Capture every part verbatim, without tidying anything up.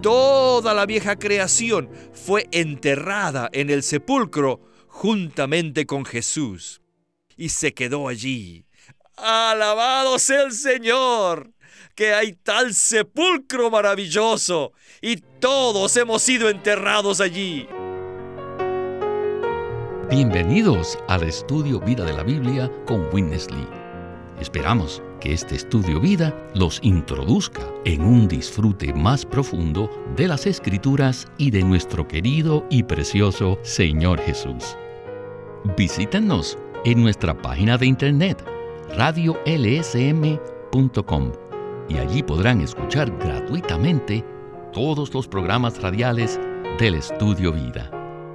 toda la vieja creación fue enterrada en el sepulcro juntamente con Jesús y se quedó allí. ¡Alabado sea el Señor! Que hay tal sepulcro maravilloso y todos hemos sido enterrados allí. Bienvenidos al Estudio Vida de la Biblia con Witness Lee. Esperamos que este Estudio Vida los introduzca en un disfrute más profundo de las Escrituras y de nuestro querido y precioso Señor Jesús. Visítenos en nuestra página de internet radio l s m punto com y allí podrán escuchar gratuitamente todos los programas radiales del Estudio Vida.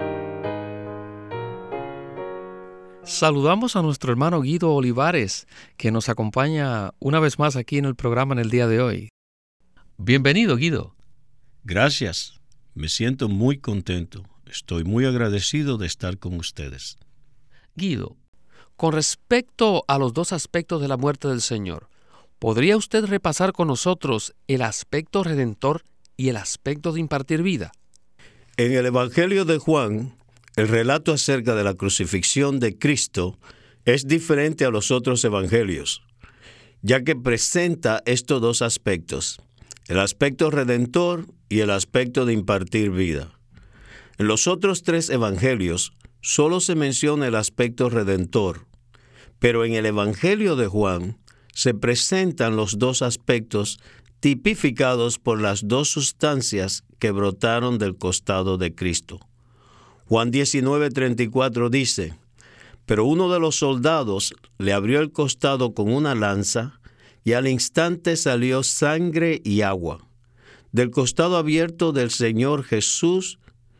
Saludamos a nuestro hermano Guido Olivares, que nos acompaña una vez más aquí en el programa en el día de hoy. Bienvenido, Guido. Gracias. Me siento muy contento. Estoy muy agradecido de estar con ustedes. Guido, con respecto a los dos aspectos de la muerte del Señor, ¿podría usted repasar con nosotros el aspecto redentor y el aspecto de impartir vida? En el Evangelio de Juan, el relato acerca de la crucifixión de Cristo es diferente a los otros evangelios, ya que presenta estos dos aspectos, el aspecto redentor y el aspecto de impartir vida. En los otros tres evangelios solo se menciona el aspecto redentor, pero en el Evangelio de Juan se presentan los dos aspectos tipificados por las dos sustancias que brotaron del costado de Cristo. Juan diecinueve treinta y cuatro dice: «Pero uno de los soldados le abrió el costado con una lanza, y al instante salió sangre y agua. Del costado abierto del Señor Jesús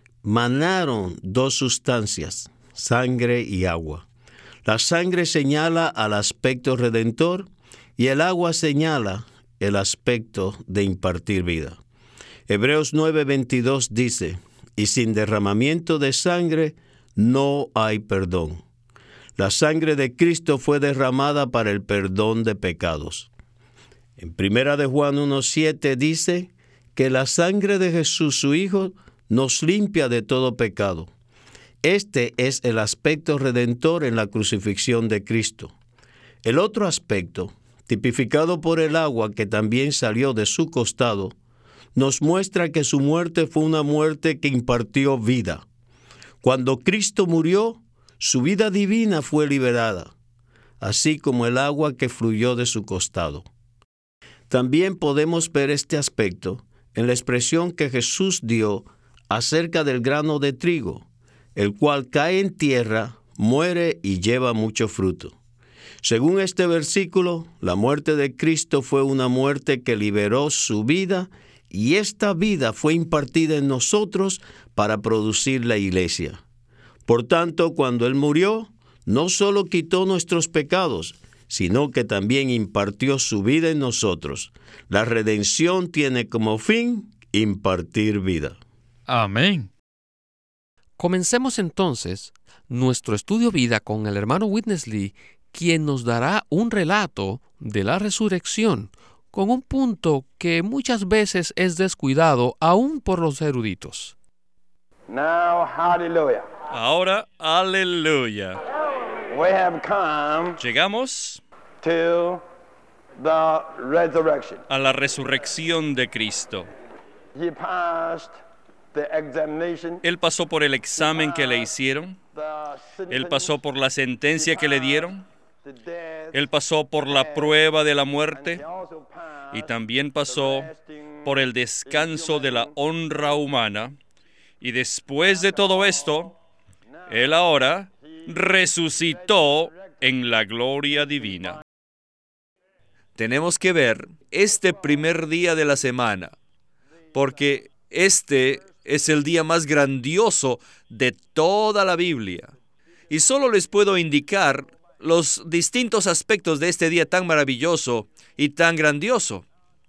manaron dos sustancias, sangre y agua. La sangre señala al aspecto redentor y el agua señala el aspecto de impartir vida». Hebreos nueve veintidós dice: «Y sin derramamiento de sangre no hay perdón». La sangre de Cristo fue derramada para el perdón de pecados. En Primera de Juan uno siete dice que la sangre de Jesús, su Hijo, nos limpia de todo pecado. Este es el aspecto redentor en la crucifixión de Cristo. El otro aspecto, tipificado por el agua que también salió de su costado, nos muestra que su muerte fue una muerte que impartió vida. Cuando Cristo murió, su vida divina fue liberada, así como el agua que fluyó de su costado. También podemos ver este aspecto en la expresión que Jesús dio acerca del grano de trigo, el cual cae en tierra, muere y lleva mucho fruto. Según este versículo, la muerte de Cristo fue una muerte que liberó su vida, y esta vida fue impartida en nosotros para producir la iglesia. Por tanto, cuando Él murió, no solo quitó nuestros pecados, sino que también impartió su vida en nosotros. La redención tiene como fin impartir vida. Amén. Comencemos entonces nuestro estudio vida con el hermano Witness Lee, quien nos dará un relato de la resurrección, con un punto que muchas veces es descuidado aún por los eruditos. Now, hallelujah. Ahora, aleluya. We have come Llegamos to the resurrection. a la resurrección de Cristo. He passed the examination. Él pasó por el examen que le hicieron. The Él pasó por la sentencia que le dieron. the death, Él pasó por la prueba de la muerte. he also passed Y también pasó por el descanso de la honra humana. Y después de todo esto, Él ahora resucitó en la gloria divina. Tenemos que ver este primer día de la semana, porque este es el día más grandioso de toda la Biblia. Y solo les puedo indicar los distintos aspectos de este día tan maravilloso y tan grandioso.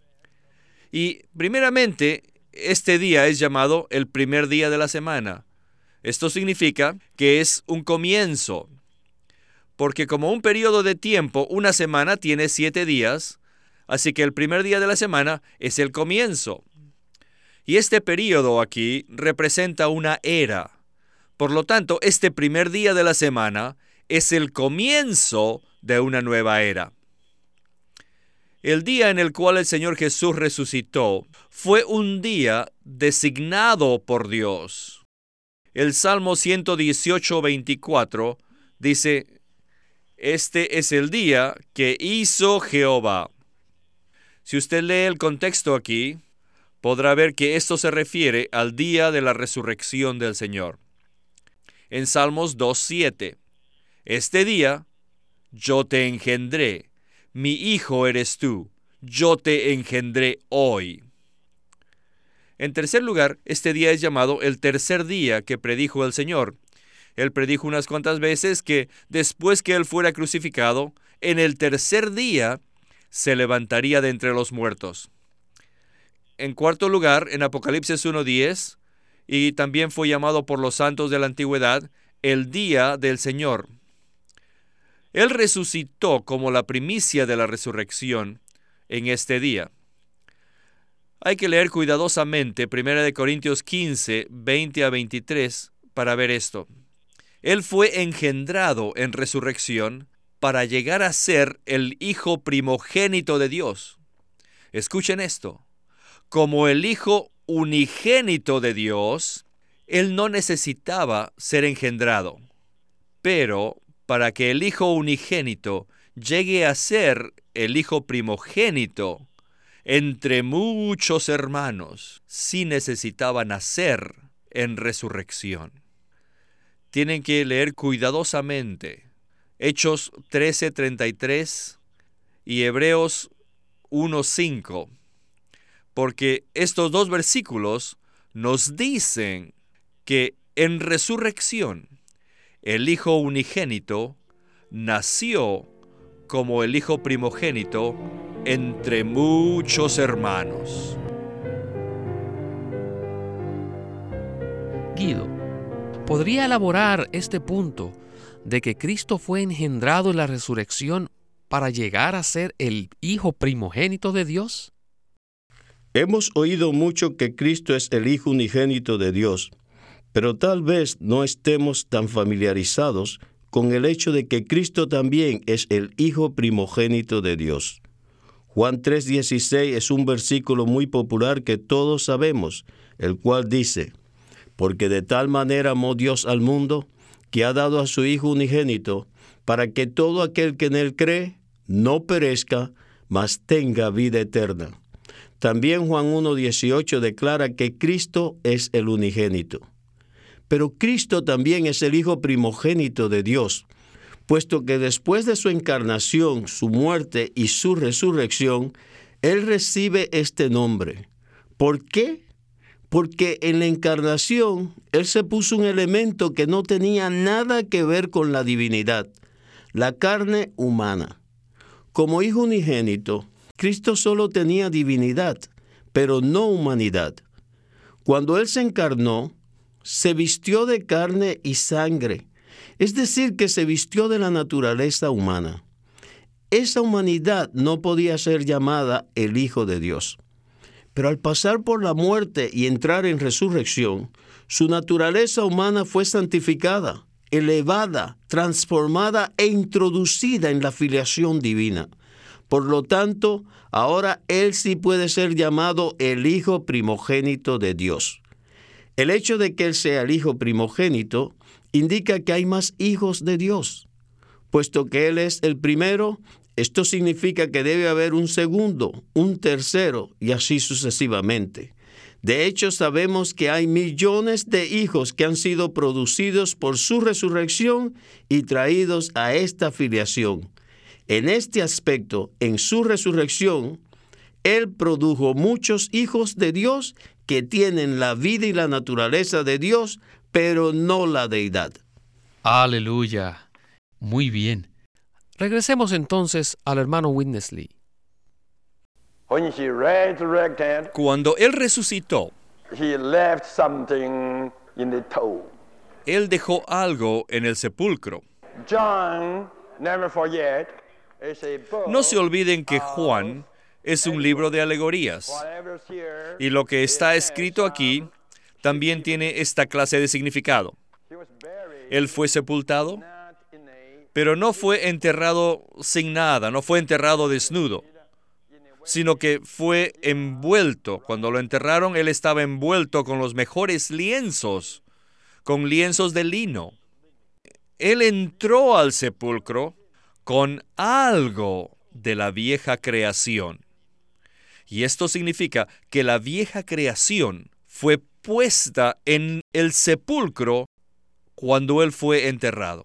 Y primeramente, este día es llamado el primer día de la semana. Esto significa que es un comienzo, porque como un periodo de tiempo, una semana tiene siete días, así que el primer día de la semana es el comienzo. Y este período aquí representa una era. Por lo tanto, este primer día de la semana es el comienzo de una nueva era. El día en el cual el Señor Jesús resucitó fue un día designado por Dios. El Salmo ciento dieciocho, veinticuatro dice: este es el día que hizo Jehová. Si usted lee el contexto aquí, podrá ver que esto se refiere al día de la resurrección del Señor. En Salmos dos, siete, este día yo te engendré, mi hijo eres tú, yo te engendré hoy. En tercer lugar, este día es llamado el tercer día que predijo el Señor. Él predijo unas cuantas veces que después que Él fuera crucificado, en el tercer día se levantaría de entre los muertos. En cuarto lugar, en Apocalipsis uno diez, y también fue llamado por los santos de la antigüedad, el día del Señor. Él resucitó como la primicia de la resurrección en este día. Hay que leer cuidadosamente primera de Corintios quince, veinte a veintitrés para ver esto. Él fue engendrado en resurrección para llegar a ser el hijo primogénito de Dios. Escuchen esto. Como el hijo unigénito de Dios, Él no necesitaba ser engendrado. Pero para que el hijo unigénito llegue a ser el hijo primogénito entre muchos hermanos, sí necesitaba nacer en resurrección. Tienen que leer cuidadosamente Hechos trece, treinta y tres y Hebreos uno, cinco, porque estos dos versículos nos dicen que en resurrección el Hijo unigénito nació como el Hijo primogénito entre muchos hermanos. Guido, ¿podría elaborar este punto de que Cristo fue engendrado en la resurrección para llegar a ser el Hijo primogénito de Dios? Hemos oído mucho que Cristo es el Hijo unigénito de Dios, pero tal vez no estemos tan familiarizados con el hecho de que Cristo también es el Hijo primogénito de Dios. Juan tres dieciséis es un versículo muy popular que todos sabemos, el cual dice: porque de tal manera amó Dios al mundo, que ha dado a su Hijo unigénito, para que todo aquel que en Él cree no perezca, mas tenga vida eterna. También Juan uno dieciocho declara que Cristo es el unigénito. Pero Cristo también es el Hijo primogénito de Dios, puesto que después de su encarnación, su muerte y su resurrección, Él recibe este nombre. ¿Por qué? Porque en la encarnación, Él se puso un elemento que no tenía nada que ver con la divinidad, la carne humana. Como Hijo unigénito, Cristo solo tenía divinidad, pero no humanidad. Cuando Él se encarnó, se vistió de carne y sangre, es decir, que se vistió de la naturaleza humana. Esa humanidad no podía ser llamada el Hijo de Dios. Pero al pasar por la muerte y entrar en resurrección, su naturaleza humana fue santificada, elevada, transformada e introducida en la filiación divina. Por lo tanto, ahora Él sí puede ser llamado el Hijo primogénito de Dios. El hecho de que Él sea el Hijo primogénito indica que hay más hijos de Dios. Puesto que Él es el primero, esto significa que debe haber un segundo, un tercero y así sucesivamente. De hecho, sabemos que hay millones de hijos que han sido producidos por su resurrección y traídos a esta filiación. En este aspecto, en su resurrección, Él produjo muchos hijos de Dios que tienen la vida y la naturaleza de Dios, pero no la deidad. Aleluya. Muy bien. Regresemos entonces al hermano Witness Lee. When he resurrected, Cuando Él resucitó, he left something in the tomb. Él dejó algo en el sepulcro. John, never forget, is a book No se olviden que Juan es un libro de alegorías. Y lo que está escrito aquí también tiene esta clase de significado. Él fue sepultado, pero no fue enterrado sin nada, no fue enterrado desnudo, sino que fue envuelto. Cuando lo enterraron, él estaba envuelto con los mejores lienzos, con lienzos de lino. Él entró al sepulcro con algo de la vieja creación. Y esto significa que la vieja creación fue puesta en el sepulcro cuando él fue enterrado.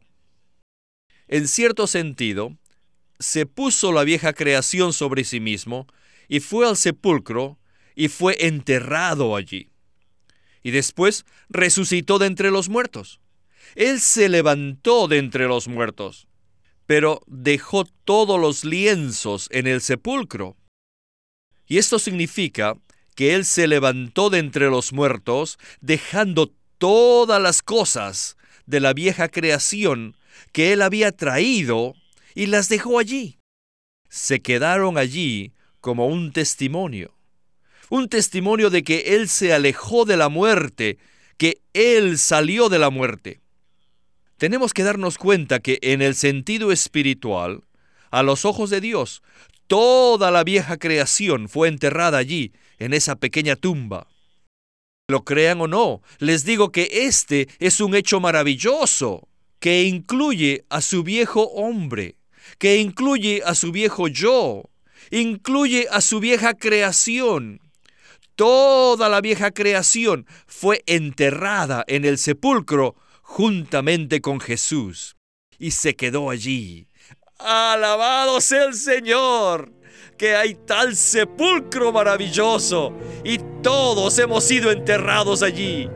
En cierto sentido, se puso la vieja creación sobre sí mismo y fue al sepulcro y fue enterrado allí. Y después resucitó de entre los muertos. Él se levantó de entre los muertos, pero dejó todos los lienzos en el sepulcro. Y esto significa que Él se levantó de entre los muertos, dejando todas las cosas de la vieja creación que Él había traído y las dejó allí. Se quedaron allí como un testimonio. Un testimonio de que Él se alejó de la muerte, que Él salió de la muerte. Tenemos que darnos cuenta que en el sentido espiritual, a los ojos de Dios, toda la vieja creación fue enterrada allí, en esa pequeña tumba. Lo crean o no, les digo que este es un hecho maravilloso, que incluye a su viejo hombre, que incluye a su viejo yo, incluye a su vieja creación. Toda la vieja creación fue enterrada en el sepulcro juntamente con Jesús y se quedó allí. ¡Alabado sea el Señor! Que hay tal sepulcro maravilloso y todos hemos sido enterrados allí.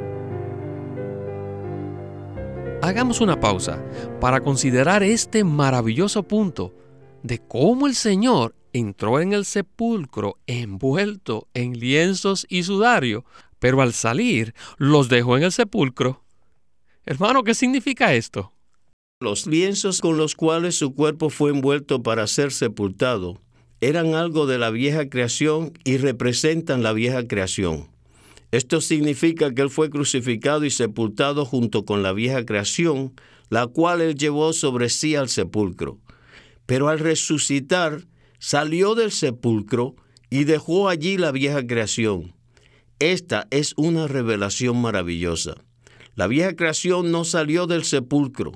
Hagamos una pausa para considerar este maravilloso punto de cómo el Señor entró en el sepulcro envuelto en lienzos y sudario, pero al salir los dejó en el sepulcro. Hermano, ¿qué significa esto? Los lienzos con los cuales su cuerpo fue envuelto para ser sepultado eran algo de la vieja creación y representan la vieja creación. Esto significa que Él fue crucificado y sepultado junto con la vieja creación, la cual Él llevó sobre sí al sepulcro. Pero al resucitar, salió del sepulcro y dejó allí la vieja creación. Esta es una revelación maravillosa. La vieja creación no salió del sepulcro.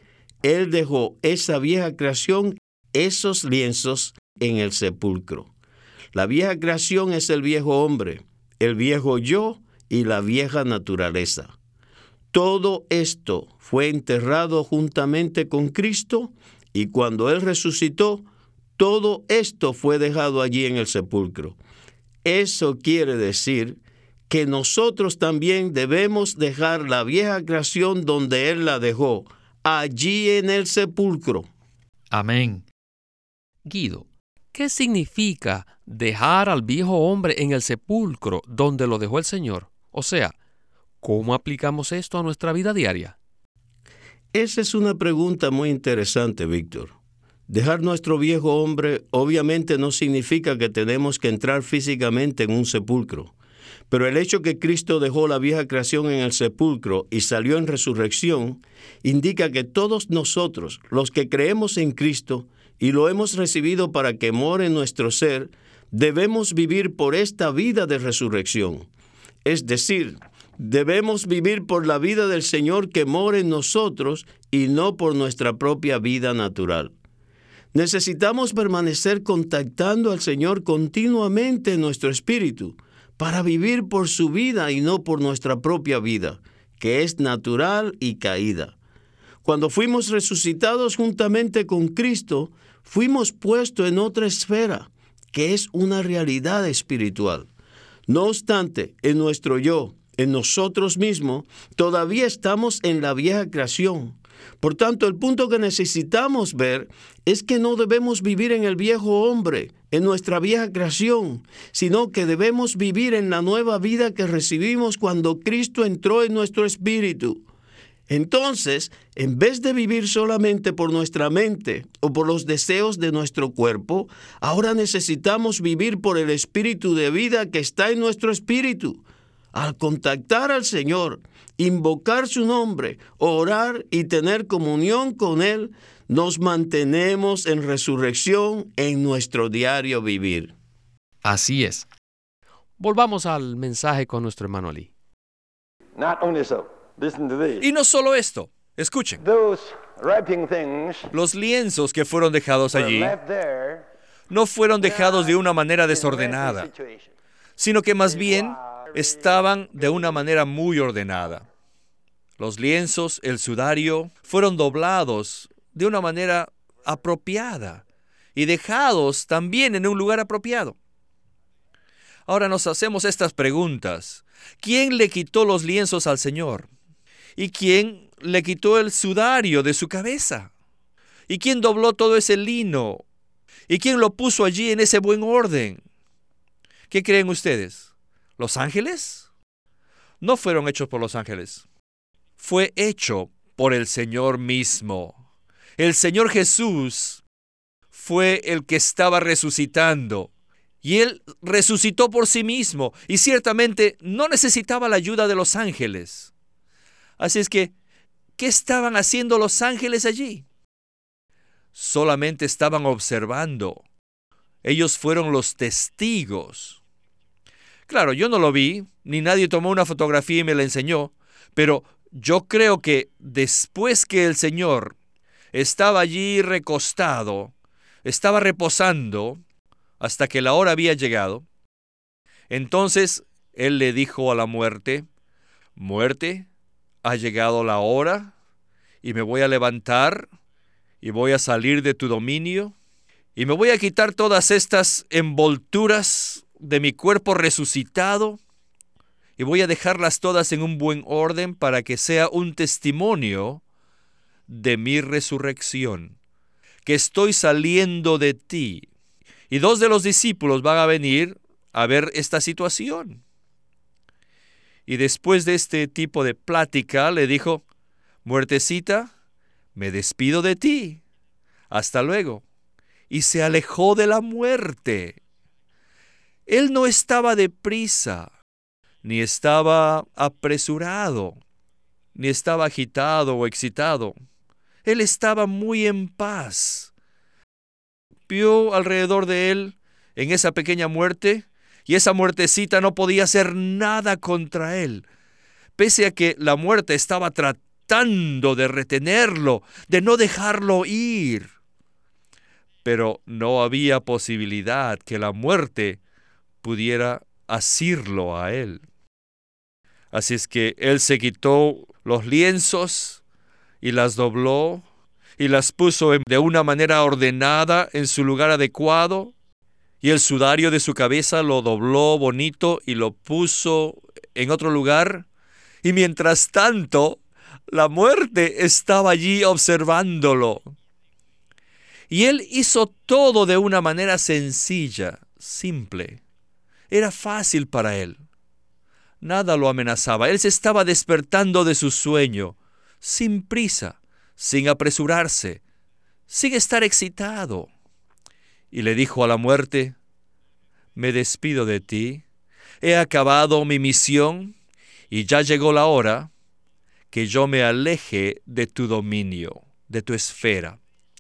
Él dejó esa vieja creación, esos lienzos, en el sepulcro. La vieja creación es el viejo hombre, el viejo yo y la vieja naturaleza. Todo esto fue enterrado juntamente con Cristo y cuando Él resucitó, todo esto fue dejado allí en el sepulcro. Eso quiere decir que nosotros también debemos dejar la vieja creación donde Él la dejó, allí en el sepulcro. Amén. Guido, ¿qué significa dejar al viejo hombre en el sepulcro donde lo dejó el Señor? O sea, ¿cómo aplicamos esto a nuestra vida diaria? Esa es una pregunta muy interesante, Víctor. Dejar nuestro viejo hombre obviamente no significa que tenemos que entrar físicamente en un sepulcro. Pero el hecho que Cristo dejó la vieja creación en el sepulcro y salió en resurrección, indica que todos nosotros, los que creemos en Cristo y lo hemos recibido para que more en nuestro ser, debemos vivir por esta vida de resurrección. Es decir, debemos vivir por la vida del Señor que mora en nosotros y no por nuestra propia vida natural. Necesitamos permanecer contactando al Señor continuamente en nuestro espíritu para vivir por su vida y no por nuestra propia vida, que es natural y caída. Cuando fuimos resucitados juntamente con Cristo, fuimos puestos en otra esfera, que es una realidad espiritual. No obstante, en nuestro yo, en nosotros mismos, todavía estamos en la vieja creación. Por tanto, el punto que necesitamos ver es que no debemos vivir en el viejo hombre, en nuestra vieja creación, sino que debemos vivir en la nueva vida que recibimos cuando Cristo entró en nuestro espíritu. Entonces, en vez de vivir solamente por nuestra mente o por los deseos de nuestro cuerpo, ahora necesitamos vivir por el espíritu de vida que está en nuestro espíritu. Al contactar al Señor, invocar su nombre, orar y tener comunión con Él, nos mantenemos en resurrección en nuestro diario vivir. Así es. Volvamos al mensaje con nuestro hermano Lee. Not only so, listen to this. Y no solo esto, escuchen. Those wrapping things Los lienzos que fueron dejados were allí left there no fueron dejados de una manera in desordenada, every situation. sino que más bien estaban de una manera muy ordenada. Los lienzos, el sudario, fueron doblados de una manera apropiada y dejados también en un lugar apropiado. Ahora nos hacemos estas preguntas. ¿Quién le quitó los lienzos al Señor? ¿Y quién le quitó el sudario de su cabeza? ¿Y quién dobló todo ese lino? ¿Y quién lo puso allí en ese buen orden? ¿Qué creen ustedes? ¿Los ángeles? No fueron hechos por los ángeles. Fue hecho por el Señor mismo. El Señor Jesús fue el que estaba resucitando. Y Él resucitó por sí mismo. Y ciertamente no necesitaba la ayuda de los ángeles. Así es que, ¿qué estaban haciendo los ángeles allí? Solamente estaban observando. Ellos fueron los testigos. Claro, yo no lo vi, ni nadie tomó una fotografía y me la enseñó, pero yo creo que después que el Señor estaba allí recostado, estaba reposando, hasta que la hora había llegado, entonces Él le dijo a la muerte, muerte, ha llegado la hora, y me voy a levantar, y voy a salir de tu dominio, y me voy a quitar todas estas envolturas de mi cuerpo resucitado, y voy a dejarlas todas en un buen orden para que sea un testimonio de mi resurrección, que estoy saliendo de ti. Y dos de los discípulos van a venir a ver esta situación. Y después de este tipo de plática le dijo, muertecita, me despido de ti. Hasta luego. Y se alejó de la muerte. Él no estaba deprisa, ni estaba apresurado, ni estaba agitado o excitado. Él estaba muy en paz. Vio alrededor de él en esa pequeña muerte, y esa muertecita no podía hacer nada contra él, pese a que la muerte estaba tratando de retenerlo, de no dejarlo ir. Pero no había posibilidad que la muerte pudiera asirlo a él. Así es que él se quitó los lienzos y las dobló y las puso de una manera ordenada en su lugar adecuado, y el sudario de su cabeza lo dobló bonito y lo puso en otro lugar, y mientras tanto, la muerte estaba allí observándolo. Y él hizo todo de una manera sencilla, simple. Era fácil para él. Nada lo amenazaba. Él se estaba despertando de su sueño, sin prisa, sin apresurarse, sin estar excitado. Y le dijo a la muerte, me despido de ti, he acabado mi misión y ya llegó la hora que yo me aleje de tu dominio, de tu esfera.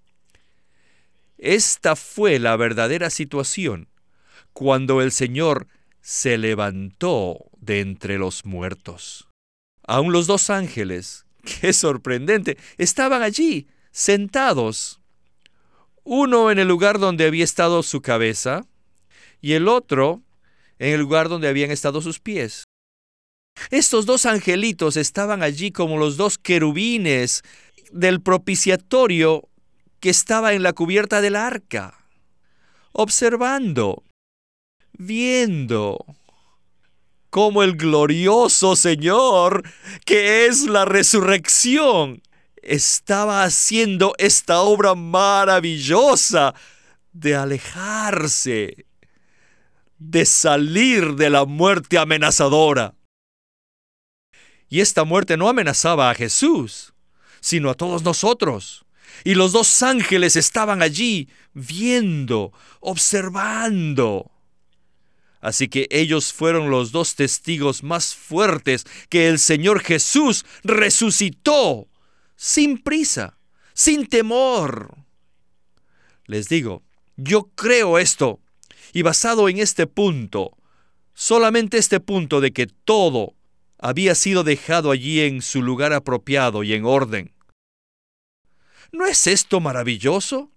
Esta fue la verdadera situación cuando el Señor se levantó de entre los muertos. Aún los dos ángeles, ¡qué sorprendente!, estaban allí, sentados. Uno en el lugar donde había estado su cabeza y el otro en el lugar donde habían estado sus pies. Estos dos angelitos estaban allí como los dos querubines del propiciatorio que estaba en la cubierta del arca, observando, viendo cómo el glorioso Señor, que es la resurrección, estaba haciendo esta obra maravillosa de alejarse, de salir de la muerte amenazadora. Y esta muerte no amenazaba a Jesús, sino a todos nosotros. Y los dos ángeles estaban allí, viendo, observando. Así que ellos fueron los dos testigos más fuertes que el Señor Jesús resucitó, sin prisa, sin temor. Les digo, yo creo esto, y basado en este punto, solamente este punto de que todo había sido dejado allí en su lugar apropiado y en orden. ¿No es esto maravilloso?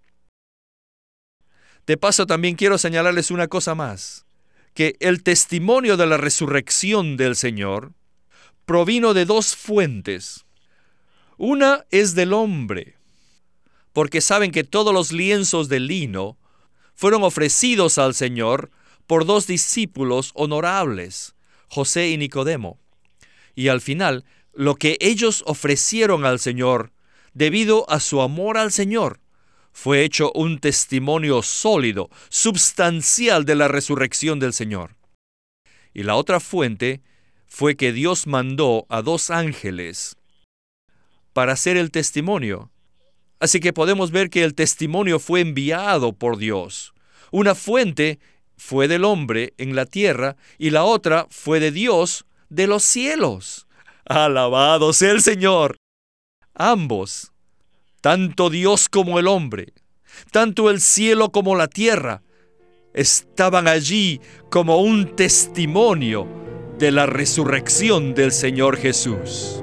De paso, también quiero señalarles una cosa más, que el testimonio de la resurrección del Señor provino de dos fuentes. Una es del hombre, porque saben que todos los lienzos de lino fueron ofrecidos al Señor por dos discípulos honorables, José y Nicodemo. Y al final, lo que ellos ofrecieron al Señor, debido a su amor al Señor, fue hecho un testimonio sólido, substancial de la resurrección del Señor. Y la otra fuente fue que Dios mandó a dos ángeles para hacer el testimonio. Así que podemos ver que el testimonio fue enviado por Dios. Una fuente fue del hombre en la tierra y la otra fue de Dios de los cielos. ¡Alabado sea el Señor! Ambos, tanto Dios como el hombre, tanto el cielo como la tierra, estaban allí como un testimonio de la resurrección del Señor Jesús.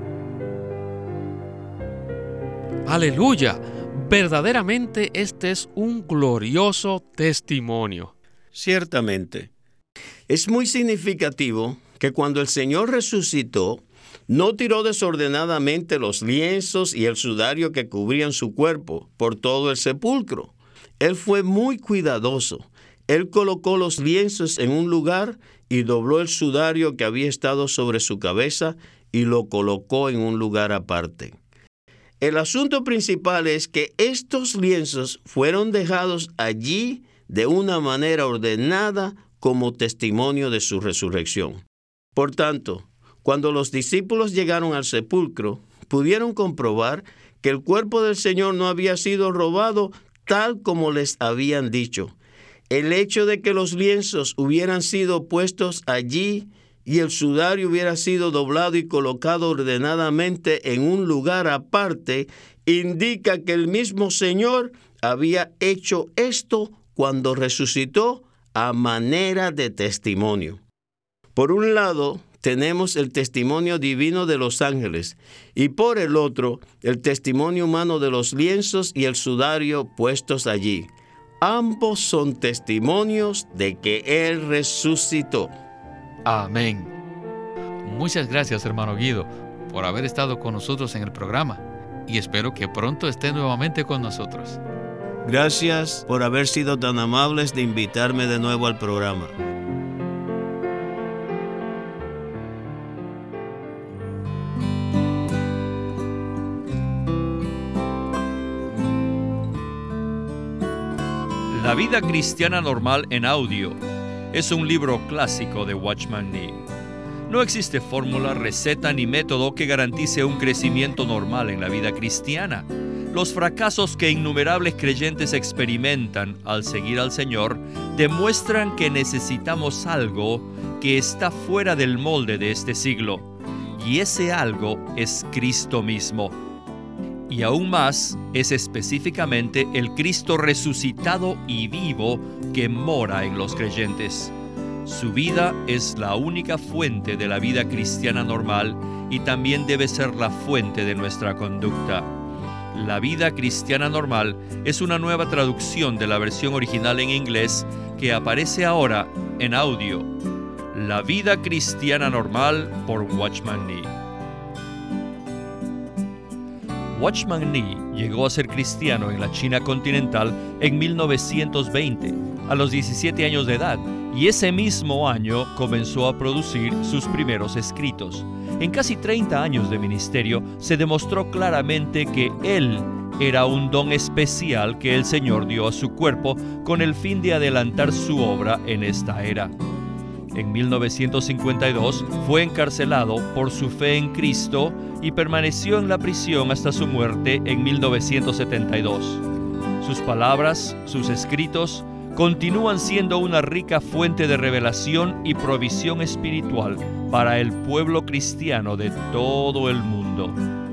¡Aleluya! Verdaderamente este es un glorioso testimonio. Ciertamente. Es muy significativo que cuando el Señor resucitó, no tiró desordenadamente los lienzos y el sudario que cubrían su cuerpo por todo el sepulcro. Él fue muy cuidadoso. Él colocó los lienzos en un lugar y dobló el sudario que había estado sobre su cabeza y lo colocó en un lugar aparte. El asunto principal es que estos lienzos fueron dejados allí de una manera ordenada como testimonio de su resurrección. Por tanto, cuando los discípulos llegaron al sepulcro, pudieron comprobar que el cuerpo del Señor no había sido robado tal como les habían dicho. El hecho de que los lienzos hubieran sido puestos allí y el sudario hubiera sido doblado y colocado ordenadamente en un lugar aparte, indica que el mismo Señor había hecho esto cuando resucitó a manera de testimonio. Por un lado, tenemos el testimonio divino de los ángeles y por el otro, el testimonio humano de los lienzos y el sudario puestos allí. Ambos son testimonios de que Él resucitó. Amén. Muchas gracias, hermano Guido, por haber estado con nosotros en el programa y espero que pronto esté nuevamente con nosotros. Gracias por haber sido tan amables de invitarme de nuevo al programa. La vida cristiana normal en audio es un libro clásico de Watchman Nee. No existe fórmula, receta ni método que garantice un crecimiento normal en la vida cristiana. Los fracasos que innumerables creyentes experimentan al seguir al Señor demuestran que necesitamos algo que está fuera del molde de este siglo, y ese algo es Cristo mismo. Y aún más, es específicamente el Cristo resucitado y vivo que mora en los creyentes. Su vida es la única fuente de la vida cristiana normal y también debe ser la fuente de nuestra conducta. La vida cristiana normal es una nueva traducción de la versión original en inglés que aparece ahora en audio. La vida cristiana normal por Watchman Nee. Watchman Nee llegó a ser cristiano en la China continental en mil novecientos veinte, a los diecisiete años de edad, y ese mismo año comenzó a producir sus primeros escritos. En casi treinta años de ministerio se demostró claramente que él era un don especial que el Señor dio a su cuerpo con el fin de adelantar su obra en esta era. En mil novecientos cincuenta y dos fue encarcelado por su fe en Cristo y permaneció en la prisión hasta su muerte en mil novecientos setenta y dos. Sus palabras, sus escritos, continúan siendo una rica fuente de revelación y provisión espiritual para el pueblo cristiano de todo el mundo.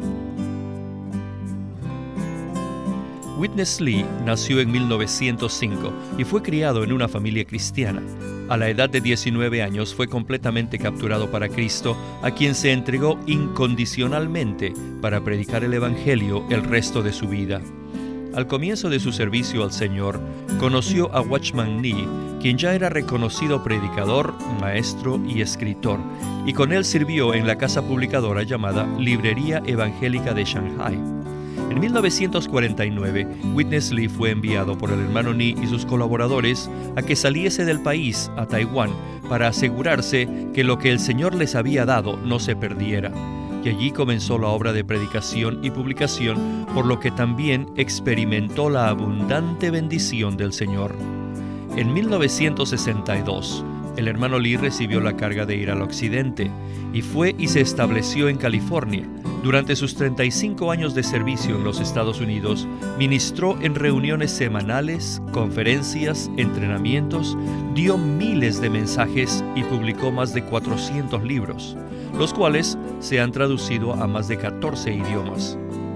Witness Lee nació en mil novecientos cinco y fue criado en una familia cristiana. A la edad de diecinueve años fue completamente capturado para Cristo, a quien se entregó incondicionalmente para predicar el Evangelio el resto de su vida. Al comienzo de su servicio al Señor, conoció a Watchman Nee, quien ya era reconocido predicador, maestro y escritor, y con él sirvió en la casa publicadora llamada Librería Evangélica de Shanghai. En mil novecientos cuarenta y nueve, Witness Lee fue enviado por el hermano Nee y sus colaboradores a que saliese del país a Taiwán para asegurarse que lo que el Señor les había dado no se perdiera. Y allí comenzó la obra de predicación y publicación, por lo que también experimentó la abundante bendición del Señor. En mil novecientos sesenta y dos, el hermano Lee recibió la carga de ir al occidente y fue y se estableció en California. Durante sus treinta y cinco años de servicio en los Estados Unidos, ministró en reuniones semanales, conferencias, entrenamientos, dio miles de mensajes y publicó más de cuatrocientos libros, los cuales se han traducido a más de catorce idiomas.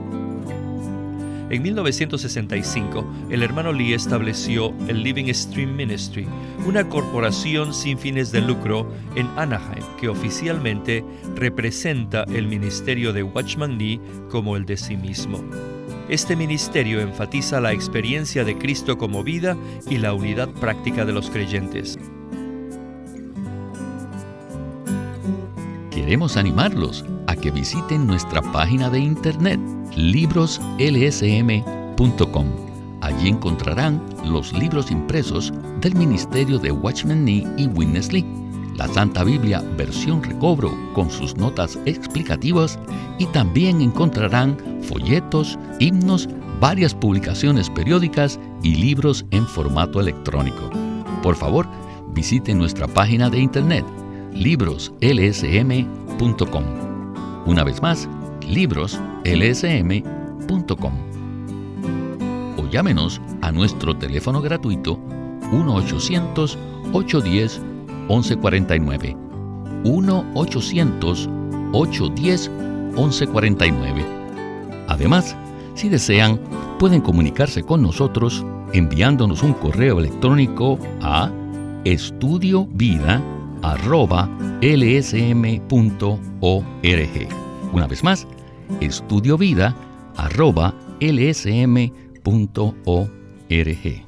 En mil novecientos sesenta y cinco, el hermano Lee estableció el Living Stream Ministry, una corporación sin fines de lucro en Anaheim que oficialmente representa el ministerio de Watchman Nee como el de sí mismo. Este ministerio enfatiza la experiencia de Cristo como vida y la unidad práctica de los creyentes. Queremos animarlos a que visiten nuestra página de internet libros l s m punto com. Allí encontrarán los libros impresos del ministerio de Watchman Nee y Witness Lee, la Santa Biblia versión recobro con sus notas explicativas, y también encontrarán folletos, himnos, varias publicaciones periódicas y libros en formato electrónico. Por favor, visiten nuestra página de internet libros l s m punto com. Una vez más, libros l s m punto com. O llámenos a nuestro teléfono gratuito uno ochocientos, ochocientos diez, once cuarenta y nueve. uno ochocientos, ochocientos diez, once cuarenta y nueve. Además, si desean, pueden comunicarse con nosotros enviándonos un correo electrónico a estudiovida arroba l s m punto org. Una vez más, estudiovida arroba l s m punto org.